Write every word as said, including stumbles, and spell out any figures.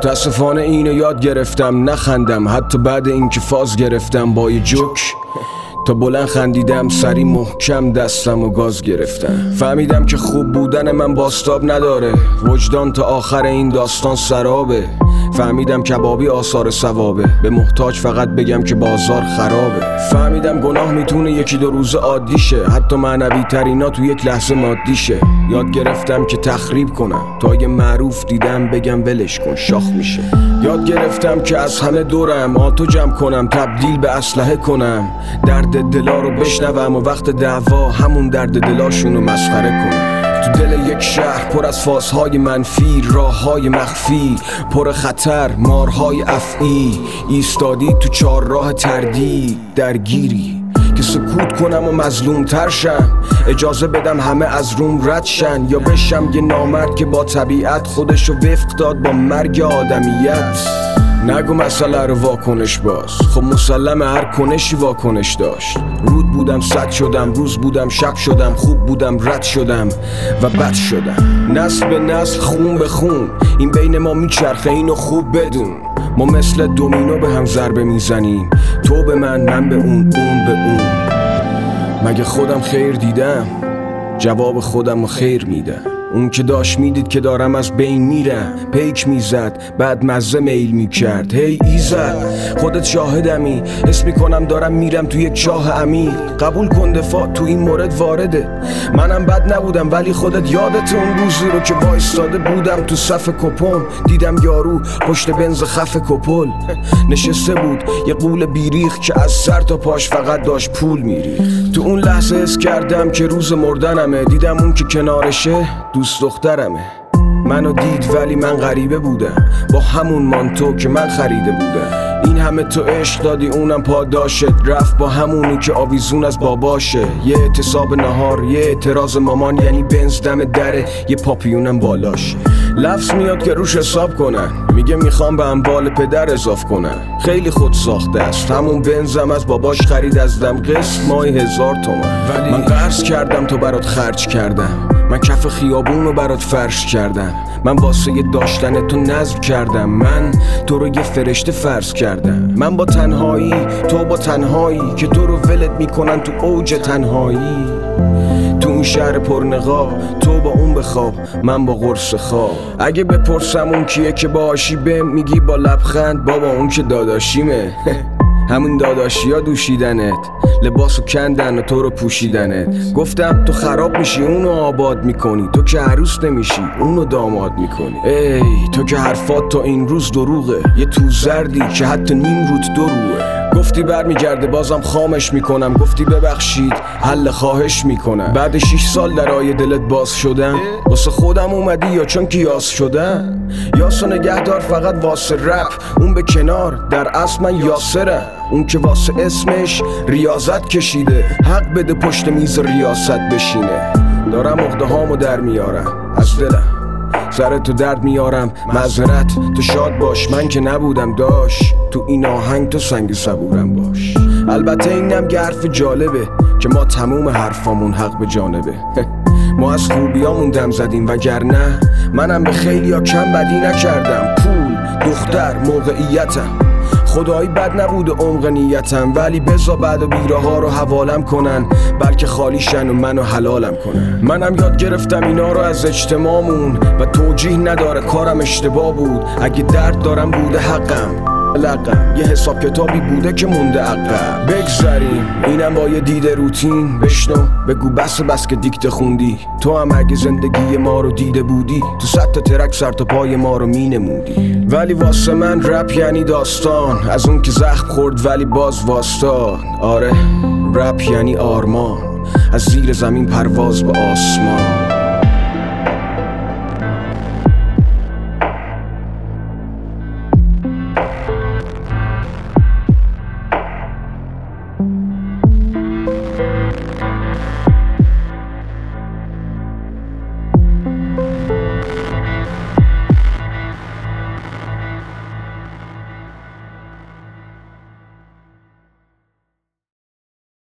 متاسفانه اینو یاد گرفتم نخندم، حتی بعد اینکه فاز گرفتم با یه جوک تا بلند خندیدم، سری محکم دستم و گاز گرفتم. فهمیدم که خوب بودن من باستاب نداره، وجدان تا آخر این داستان سرابه. فهمیدم کبابی آثار ثوابه، به محتاج فقط بگم که بازار خرابه. فهمیدم گناه میتونه یکی دو روز عادی شه، حتی معنوی ترینا تو یک لحظه مادی شه. یاد گرفتم که تخریب کنم تا یه معروف دیدم بگم ولش کن شاخ میشه. یاد گرفتم که از همه دورم آتو جمع کنم، تبدیل به اسلحه کنم، درد دلا رو بشنوم و وقت دعوا همون درد دلاشونو مسخره کنم. تو دل یک شهر پر از فازهای منفی، راههای مخفی پر خطر، مارهای افعی، ایستادی تو چار راه تردید درگیری که سکوت کنم و مظلوم تر شم، اجازه بدم همه از روم رد شن، یا بشم یه نامرد که با طبیعت خودشو وفق داد با مرگ آدمیت. نگو مسئله رو واکنش باز، خب مسلمه هر کنشی واکنش داشت. رود بودم صد شدم، روز بودم شب شدم، خوب بودم رد شدم و بد شدم. نسل به نسل خون به خون این بین ما میچرخه، اینو خوب بدون. ما مثل دومینو به هم ضربه میزنیم، تو به من من به اون اون به اون. مگه خودم خیر دیدم؟ جواب خودم رو خیر میدم. اون که داشت میدید که دارم از بین میرم، پیک میزد بعد مزه میل میکرد. هی ایزد خودت شاهدمی، حس میکنم دارم میرم تو یک چاه عمیق. قبول کن دفاع تو این مورد وارده، منم بد نبودم ولی خودت یادت اون روزی رو که وایستاده بودم تو صف کپم، دیدم یارو پشت بنز خف کپل نشسته بود یه قول بیریخ که از سر تا پاش فقط داشت پول میریخت. تو اون لحظه حس کردم که روز مردنمه، دیدم اون که کنارشه دوست دخترمه. منو دید ولی من غریبه بودم، با همون مانتو که من خریده بودم. این همه تو عشق دادی اونم پاداشت، رفت با همونی که آویزون از باباشه. یه اعتصاب نهار، یه اعتراض مامان، یعنی بنز دم دره، یه پاپیونم بالاشه. لفظ میاد که روش حساب کنن، میگه میخوام به اموال پدر اضاف کنن. خیلی خود ساخته است، همون بنزم از باباش خرید از دم، قسط ماهی هزار تومن. ولی من قرض کردم تو برات خرج کردم، من کف خیابون رو برات فرش کردم، من واسه یه داشتن تو نذر کردم، من تو رو یه فرشته فرض کردم. من با تنهایی تو با تنهایی که تو رو ولت میکنن تو اوج تنهایی. تو اون شهر پرنقاب تو با اون بخواب، من با قرص خواب. اگه بپرسم اون کیه که باهاشی بهم میگی با لبخند بابا اون که داداشیمه. همون داداشی ها دوشیدنت، لباسو کندن و تو رو پوشیدنت. گفتم تو خراب میشی اونو آباد میکنی، تو که عروس نمیشی اونو داماد میکنی. ای تو که حرفات تا این روز دروغه، یه تو زردی که حتی نیم روت دروغه. گفتی برمیگرده بازم خامش میکنم، گفتی ببخشید حل خواهش میکنم. بعد شیش سال در آیه دلت باز شدم، واسه خودم اومدی یا چون که یاس شدم؟ یاسو نگهدار فقط واسه رپ، اون به کنار در اصل من یاسرم. اون که واسه اسمش ریاضت کشیده، حق بده پشت میز ریاست بشینه. دارم عقده هامو در میارم از دلم، سر تو درد میارم معذرت، تو شاد باش من که نبودم داش، تو این آهنگ تو سنگ صبورم باش. البته اینم که حرف جالبه که ما تموم حرفامون حق به جانبه. ما از خوبیامون دم زدیم وگرنه منم به خیلی ها کم بدی نکردم. پول، دختر، موقعیتم، خدایی بد نبود عمق نیتم، ولی بزا بعد و بیره ها رو حوالم کنن، بلکه خالیشن و منو حلالم کنن. منم یاد گرفتم اینا رو از اجتماعمون و توجیه نداره کارم اشتباه بود. اگه درد دارم بوده حقم، لقم یه حساب کتابی بوده که مونده عقب. بگذریم اینم با یه دیده روتین، بشنو بگو بس بس که دیکته خوندی. تو هم اگه زندگی ما رو دیده بودی، تو صد تا ترک سر تا پای ما رو می نمودی. ولی واسه من رپ یعنی داستان، از اون که زخم خورد ولی باز واستاد. آره رپ یعنی آرمان، از زیر زمین پرواز به آسمان.